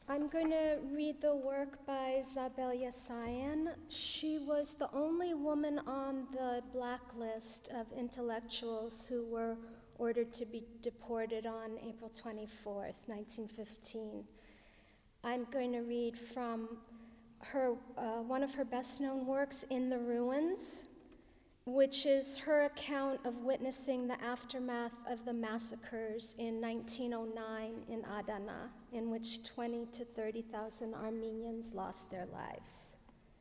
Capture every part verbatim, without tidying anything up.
I'm going to read the work by Zabel Yassayan. She was the only woman on the blacklist of intellectuals who were ordered to be deported on April twenty-fourth, nineteen fifteen. I'm going to read from her uh, one of her best-known works, In the Ruins, which is her account of witnessing the aftermath of the massacres in nineteen oh nine in Adana, in which twenty to thirty thousand Armenians lost their lives.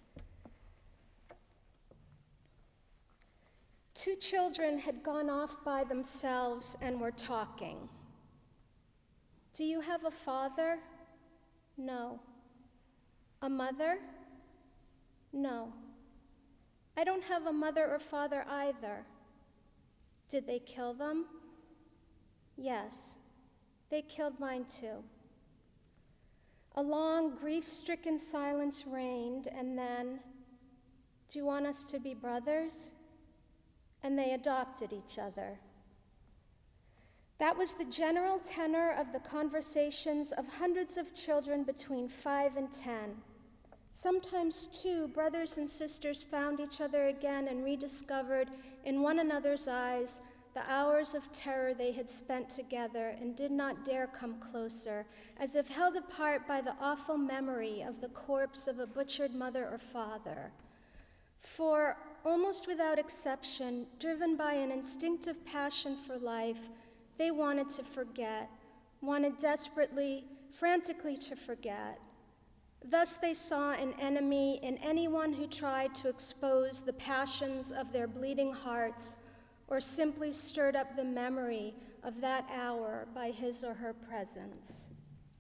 Two children had gone off by themselves and were talking. Do you have a father? No. A mother? No. I don't have a mother or father either. Did they kill them? Yes, they killed mine too. A long, grief-stricken silence reigned, and then, do you want us to be brothers? And they adopted each other. That was the general tenor of the conversations of hundreds of children between five and ten. Sometimes, too, brothers and sisters found each other again and rediscovered in one another's eyes the hours of terror they had spent together and did not dare come closer, as if held apart by the awful memory of the corpse of a butchered mother or father. For, almost without exception, driven by an instinctive passion for life, they wanted to forget, wanted desperately, frantically to forget. Thus they saw an enemy in anyone who tried to expose the passions of their bleeding hearts or simply stirred up the memory of that hour by his or her presence.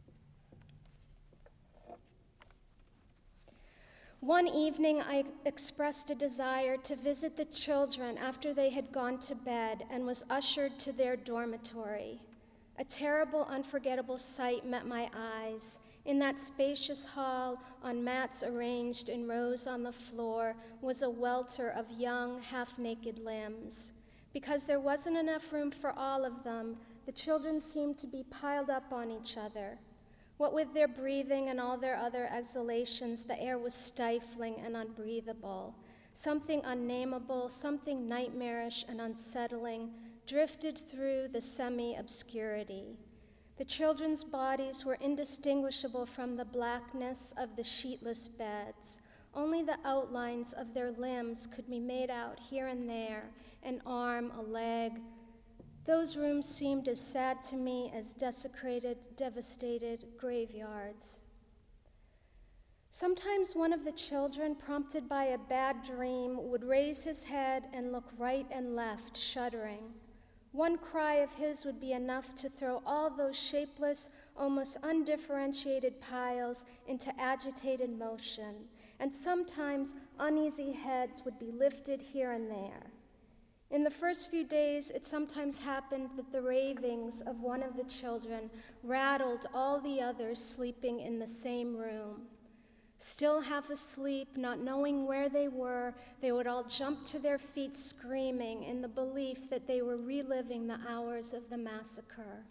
One evening, I expressed a desire to visit the children after they had gone to bed and was ushered to their dormitory. A terrible, unforgettable sight met my eyes. In that spacious hall, on mats arranged in rows on the floor, was a welter of young, half-naked limbs. Because there wasn't enough room for all of them, the children seemed to be piled up on each other. What with their breathing and all their other exhalations, the air was stifling and unbreathable. Something unnameable, something nightmarish and unsettling drifted through the semi-obscurity. The children's bodies were indistinguishable from the blackness of the sheetless beds. Only the outlines of their limbs could be made out here and there, an arm, a leg. Those rooms seemed as sad to me as desecrated, devastated graveyards. Sometimes one of the children, prompted by a bad dream, would raise his head and look right and left, shuddering. One cry of his would be enough to throw all those shapeless, almost undifferentiated piles into agitated motion, and sometimes uneasy heads would be lifted here and there. In the first few days, it sometimes happened that the ravings of one of the children rattled all the others sleeping in the same room. Still half asleep, not knowing where they were, they would all jump to their feet screaming in the belief that they were reliving the hours of the massacre.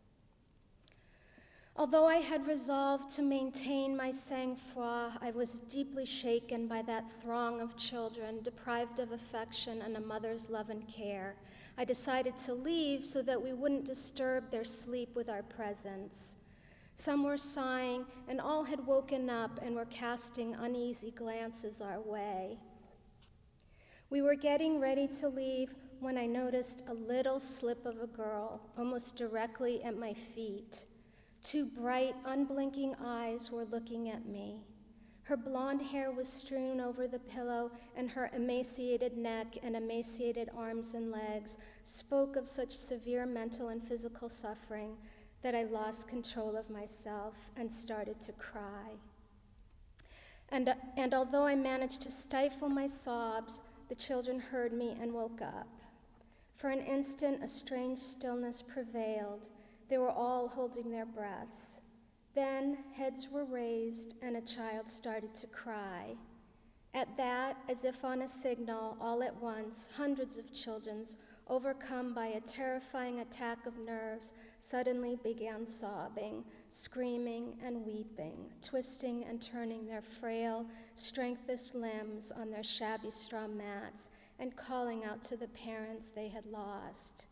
Although I had resolved to maintain my sang-froid, I was deeply shaken by that throng of children deprived of affection and a mother's love and care. I decided to leave so that we wouldn't disturb their sleep with our presence. Some were sighing, and all had woken up and were casting uneasy glances our way. We were getting ready to leave when I noticed a little slip of a girl almost directly at my feet. Two bright, unblinking eyes were looking at me. Her blonde hair was strewn over the pillow, and her emaciated neck and emaciated arms and legs spoke of such severe mental and physical suffering that I lost control of myself and started to cry. And, and although I managed to stifle my sobs, the children heard me and woke up. For an instant, a strange stillness prevailed. They were all holding their breaths. Then heads were raised and a child started to cry. At that, as if on a signal, all at once, hundreds of children, overcome by a terrifying attack of nerves, suddenly began sobbing, screaming and weeping, twisting and turning their frail, strengthless limbs on their shabby straw mats, and calling out to the parents they had lost.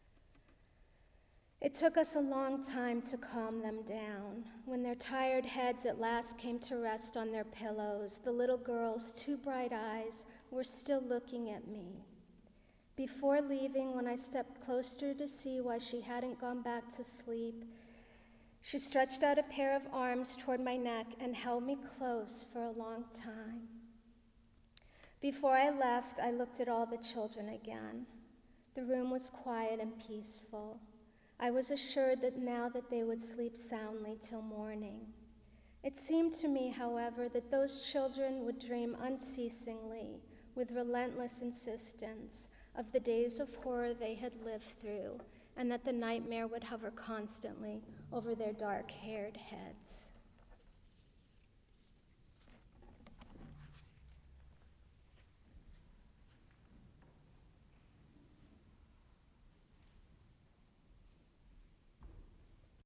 It took us a long time to calm them down. When their tired heads at last came to rest on their pillows, the little girl's two bright eyes were still looking at me. Before leaving, when I stepped closer to see why she hadn't gone back to sleep, she stretched out a pair of arms toward my neck and held me close for a long time. Before I left, I looked at all the children again. The room was quiet and peaceful. I was assured that now that they would sleep soundly till morning. It seemed to me, however, that those children would dream unceasingly, with relentless insistence, of the days of horror they had lived through, and that the nightmare would hover constantly over their dark-haired heads.